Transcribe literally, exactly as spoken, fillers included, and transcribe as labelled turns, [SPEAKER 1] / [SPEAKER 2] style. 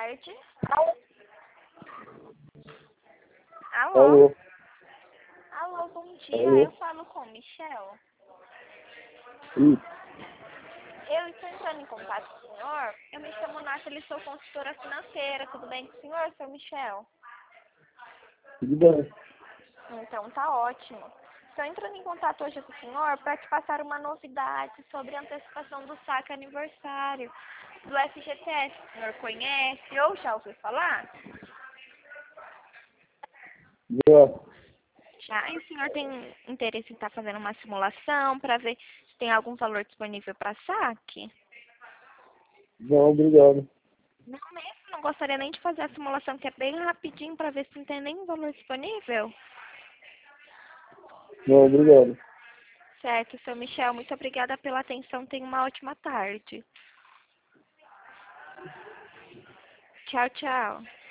[SPEAKER 1] tarde. Alô?
[SPEAKER 2] Alô?
[SPEAKER 1] Alô, bom dia.
[SPEAKER 2] Alô?
[SPEAKER 1] Eu falo com o Michel.
[SPEAKER 2] Sim.
[SPEAKER 1] Eu estou entrando em contato com o senhor. Eu me chamo Nathalie, sou consultora financeira. Tudo bem com o senhor, seu Michel?
[SPEAKER 2] Tudo bem.
[SPEAKER 1] Então tá ótimo. Estou entrando em contato hoje com o senhor para te passar uma novidade sobre a antecipação do saque aniversário do F G T S. O senhor conhece ou já ouviu falar?
[SPEAKER 2] Já.
[SPEAKER 1] Já. E o senhor tem interesse em estar fazendo uma simulação para ver se tem algum valor disponível para saque?
[SPEAKER 2] Não, obrigado.
[SPEAKER 1] Não mesmo, não gostaria nem de fazer a simulação, que é bem rapidinho, para ver se não tem nenhum valor disponível?
[SPEAKER 2] Não, obrigado.
[SPEAKER 1] Certo, seu Michel, muito obrigada pela atenção. Tenha uma ótima tarde. Tchau, tchau.